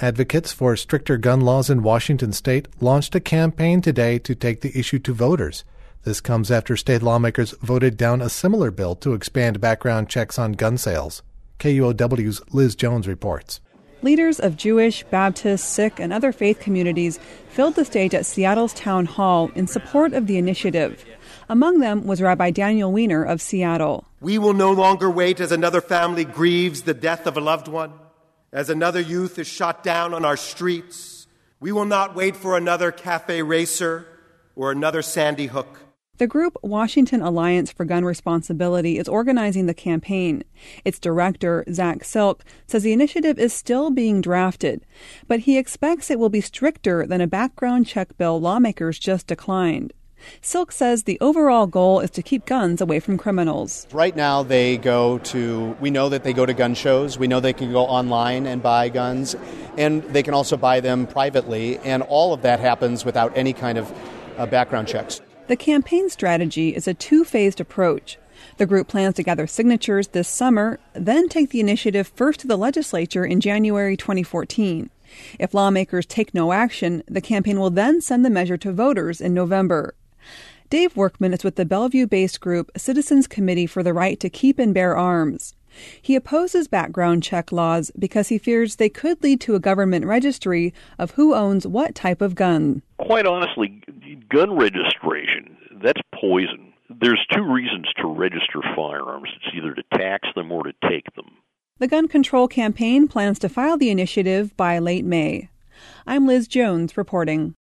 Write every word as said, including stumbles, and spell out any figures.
Advocates for stricter gun laws in Washington state launched a campaign today to take the issue to voters. This comes after state lawmakers voted down a similar bill to expand background checks on gun sales. K U O W's Liz Jones reports. Leaders of Jewish, Baptist, Sikh, and other faith communities filled the stage at Seattle's town hall in support of the initiative. Among them was Rabbi Daniel Weiner of Seattle. We will no longer wait as another family grieves the death of a loved one, as another youth is shot down on our streets. We will not wait for another cafe racer or another Sandy Hook. The group Washington Alliance for Gun Responsibility is organizing the campaign. Its director, Zach Silk, says the initiative is still being drafted, but he expects it will be stricter than a background check bill lawmakers just declined. Silk says the overall goal is to keep guns away from criminals. Right now they go to, we know that they go to gun shows, we know they can go online and buy guns, and they can also buy them privately, and all of that happens without any kind of uh, background checks. The campaign strategy is a two-phased approach. The group plans to gather signatures this summer, then take the initiative first to the legislature in January twenty fourteen. If lawmakers take no action, the campaign will then send the measure to voters in November. Dave Workman is with the Bellevue-based group Citizens Committee for the Right to Keep and Bear Arms. He opposes background check laws because he fears they could lead to a government registry of who owns what type of gun. Quite honestly, gun registration, that's poison. There's two reasons to register firearms. It's either to tax them or to take them. The gun control campaign plans to file the initiative by late May. I'm Liz Jones reporting.